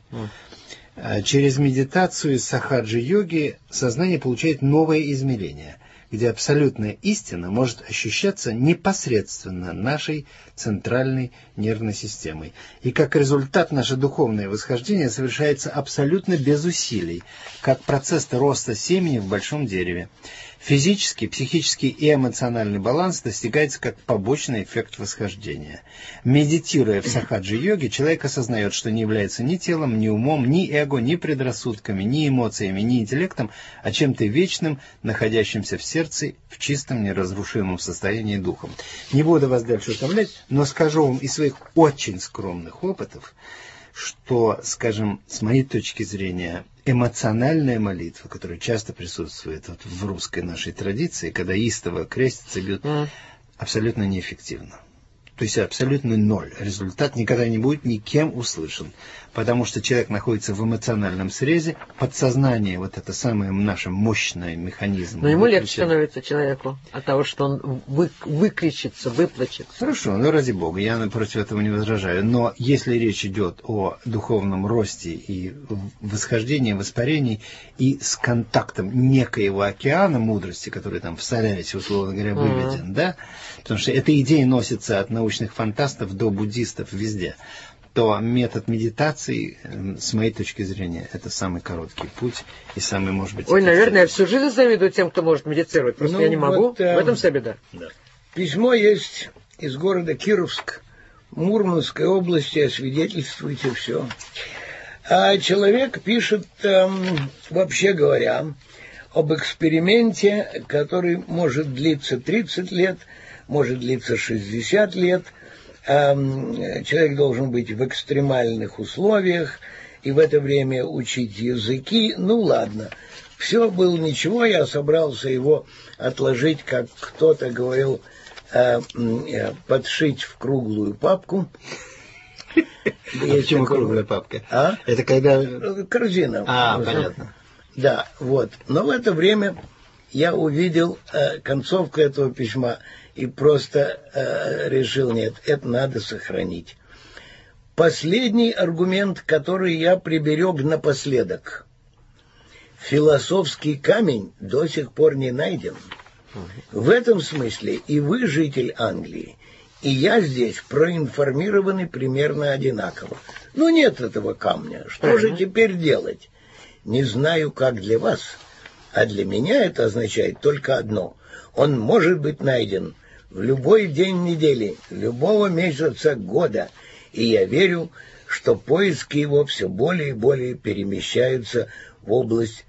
A: Через медитацию сахаджи-йоги сознание получает новое измерение, где абсолютная истина может ощущаться непосредственно нашей центральной нервной системой. И как результат наше духовное восхождение совершается абсолютно без усилий, как процесс роста семени в большом дереве. Физический, психический и эмоциональный баланс достигается как побочный эффект восхождения. Медитируя в сахаджи-йоге, человек осознает, что не является ни телом, ни умом, ни эго, ни предрассудками, ни эмоциями, ни интеллектом, а чем-то вечным, находящимся в сердце, в чистом, неразрушимом состоянии духом. Не буду вас дальше утомлять, но скажу вам из своих очень скромных опытов, что, скажем, с моей точки зрения, эмоциональная молитва, которая часто присутствует вот в русской нашей традиции, когда истово крестятся, бьют, абсолютно неэффективна. То есть абсолютно ноль. Результат никогда не будет никем услышан. Потому что человек находится в эмоциональном срезе, подсознание, вот это самое наше мощное механизм.
C: Но ему легче становится человеку от того, что он выкричится, выплачется.
A: Хорошо, ну ради бога, я против этого не возражаю. Но если речь идет о духовном росте и восхождении, воспарении и с контактом некоего океана мудрости, который там в Солярисе, условно говоря, выведен, да, потому что эта идея носится от научных фантастов до буддистов везде, то метод медитации, с моей точки зрения, это самый короткий путь и самый, может быть...
C: Ой, наверное, я всю жизнь завидую тем, кто может медитировать, просто я не могу. Вот, в этом вся беда.
B: Да. Письмо есть из города Кировск, Мурманской области, освидетельствуйте все. А человек пишет, вообще говоря, об эксперименте, который может длиться 30 лет, может длиться 60 лет. Человек должен быть в экстремальных условиях и в это время учить языки. Ну ладно, все было ничего, я собрался его отложить, как кто-то говорил, подшить в круглую папку.
A: Почему круглая папка? Это когда...
B: Корзина.
A: Понятно.
B: Да, вот. Но в это время я увидел концовку этого письма и просто решил, нет, это надо сохранить. Последний аргумент, который я приберег напоследок. Философский камень до сих пор не найден. В этом смысле и вы, житель Англии, и я здесь проинформированы примерно одинаково. Но нет этого камня. Что же теперь делать? Не знаю, как для вас, а для меня это означает только одно. Он может быть найден в любой день недели, любого месяца года, и я верю, что поиски его все более и более перемещаются в область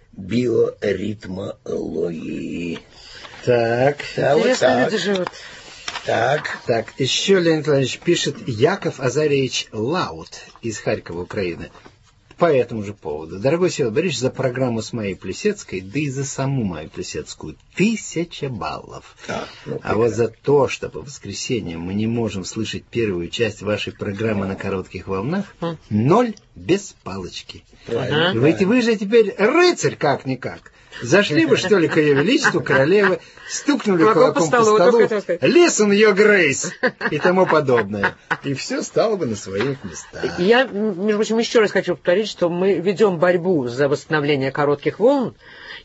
B: биоритмологии.
A: Так.
C: Интересно, люди живут.
A: Так, еще Леонид Владимирович пишет Яков Азаревич Лаут из Харькова, Украины. По этому же поводу. Дорогой Всеволод Борисович, за программу с Майей Плесецкой, да и за саму Майю Плесецкую 1000 баллов. А вот за то, что по воскресеньям мы не можем слышать первую часть вашей программы на коротких волнах, 0 без палочки. Вы же теперь рыцарь как-никак. Зашли бы, что ли, к ее величеству, королевы, стукнули кулаком по столу, «Listen, your grace» и тому подобное. И все стало бы на своих местах.
C: Я, между прочим, еще раз хочу повторить, что мы ведем борьбу за восстановление коротких волн,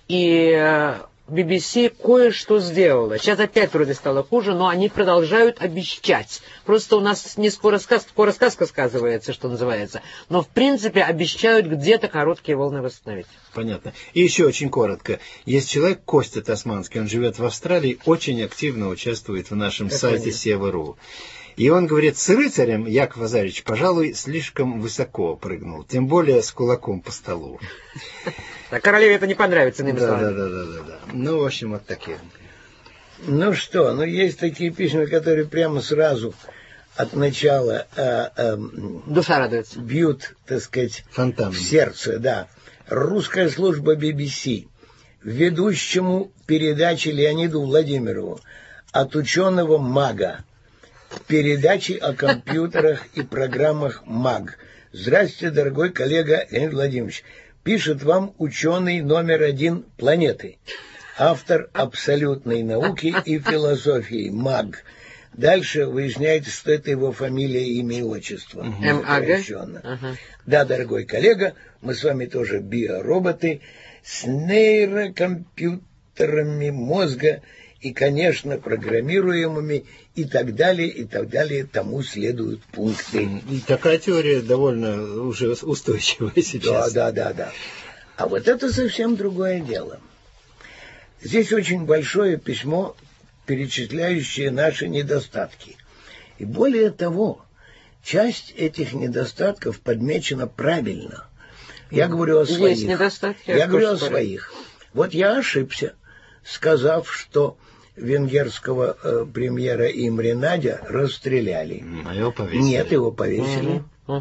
C: и BBC кое-что сделала. Сейчас опять вроде стало хуже, но они продолжают обещать. Просто у нас не скоро сказка сказывается, что называется. Но, в принципе, обещают где-то короткие волны восстановить.
A: Понятно. И еще очень коротко. Есть человек, Костя Тасманский, он живет в Австралии, очень активно участвует в нашем сайте Сева.ру. И он говорит, с рыцарем Яков Азаревич, пожалуй, слишком высоко прыгнул, тем более с кулаком по столу.
C: А королеве это не понравится, иными словами.
A: Да. Ну, в общем, вот такие.
B: Ну что, есть такие письма, которые прямо сразу от начала
C: душа радуется.
B: Бьют, так сказать,
A: фонтаном
B: в сердце, да. Русская служба BBC. ведущему передачи Леониду Владимирову, от ученого-мага, передачи о компьютерах и программах МАГ. Здравствуйте, дорогой коллега Леонид Владимирович. Пишет вам ученый номер 1 планеты, автор абсолютной науки и философии МАГ. Дальше выясняется, что это его фамилия, имя и отчество. Да, дорогой коллега, мы с вами тоже биороботы с нейрокомпьютерами мозга и, конечно, программируемыми и так далее, тому следуют пункты.
A: И такая теория довольно уже устойчивая сейчас.
B: Да. А вот это совсем другое дело. Здесь очень большое письмо, перечисляющее наши недостатки. И более того, часть этих недостатков подмечена правильно. Я говорю о своих.
C: Есть недостатки.
B: Я говорю о своих. Вот я ошибся, сказав, что венгерского премьера Имре Надя расстреляли.
A: А его повесили?
B: Нет, его повесили.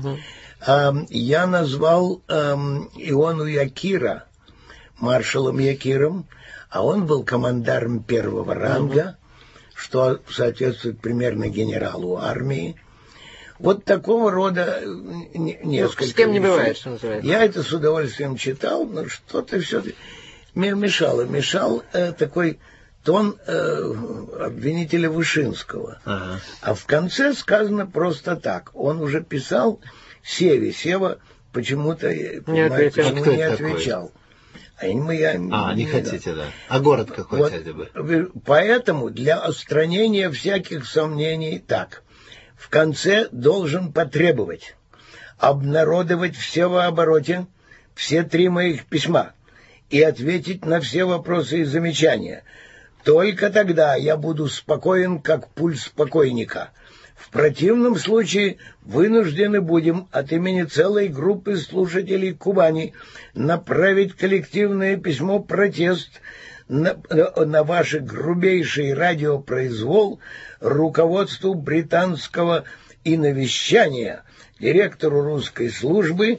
B: Я назвал Иону Якира маршалом Якиром, а он был командаром первого ранга, что соответствует примерно генералу армии. Вот такого рода несколько.
C: С кем не бывает, что называется.
B: Я это с удовольствием читал, но что-то все-таки мешал такой тон обвинителя Вышинского. А в конце сказано просто так. Он уже писал Севе. Сева почему-то не отвечал.
A: Не хотите, да. А город какой хотя бы?
B: Поэтому для устранения всяких сомнений так. В конце должен потребовать обнародовать все в обороте, все 3 моих письма и ответить на все вопросы и замечания. Только тогда я буду спокоен, как пульс покойника. В противном случае вынуждены будем от имени целой группы слушателей Кубани направить коллективное письмо-протест на ваш грубейший радиопроизвол руководству британского иновещания, директору русской службы,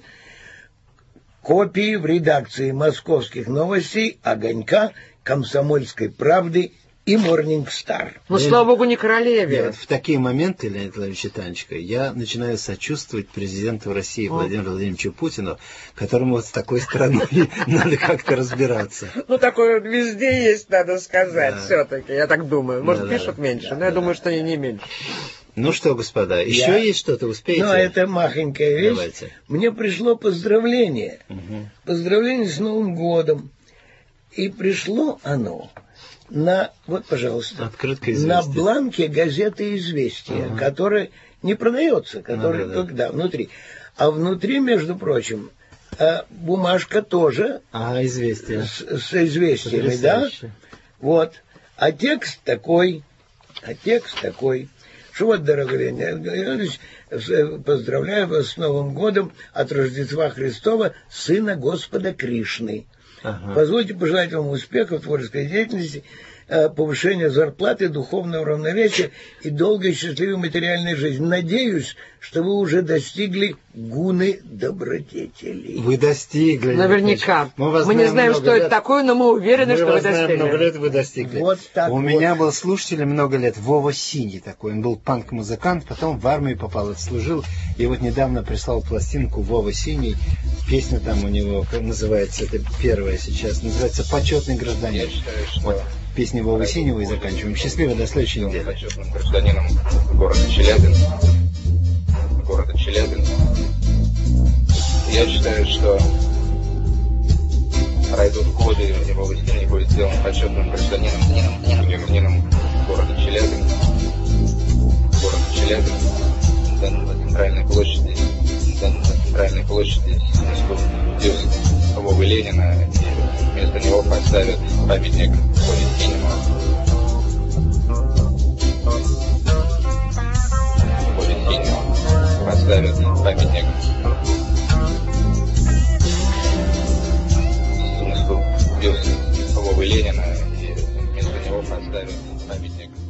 B: копии в редакции «Московских новостей», «Огонька», «Комсомольской правды» и Morning Star.
C: Ну, слава богу, не королеве.
A: Нет, в такие моменты, Леонид Владимирович Танечка, я начинаю сочувствовать президенту России Владимиру Владимировичу Путину, которому вот с такой страной надо как-то разбираться.
C: Ну, такое везде есть, надо сказать, все-таки, я так думаю. Может, пишут меньше, но я думаю, что не меньше.
A: Ну что, господа, еще есть что-то, успеете?
B: Ну, это махонькая вещь.
A: Давайте.
B: Мне пришло поздравление. Поздравление с Новым годом. И пришло оно вот, пожалуйста, на бланке газеты «Известия», которая не продается, которая только внутри. А внутри, между прочим, бумажка тоже
A: «Известия».
B: С известиями, да? Вот. А текст такой. Что вот, дорогой Леонид, поздравляю вас с Новым годом от Рождества Христова, Сына Господа Кришны. Позвольте пожелать вам успехов в творческой деятельности, повышения зарплаты, духовного равновесия и долгой счастливой материальной жизни. Надеюсь, что вы уже достигли гуны добродетелей.
A: Вы достигли.
C: Наверняка. Мы не знаем, что это такое, но мы уверены, что вы достигли.
A: Много лет вы достигли.
B: Вот так
A: У меня был слушатель много лет, Вова Синий такой. Он был панк-музыкант, потом в армию попал, отслужил. И вот недавно прислал пластинку Вова Синий. Песня там у него называется, это первая сейчас, называется «Почетный гражданин». Вот. Песни Вовы Синего и заканчиваем. Счастливо, до следующей недели.
G: Почетным гражданином города Челябинск. Я считаю, что пройдут годы, и Вова Синий будет сделан почетным гражданином города Челябинск. На центральной площади бюст Вовы Ленина, и вместо него поставят памятник Вове Синему. Поставят памятник бюст Вовы Ленина, и вместо него поставят памятник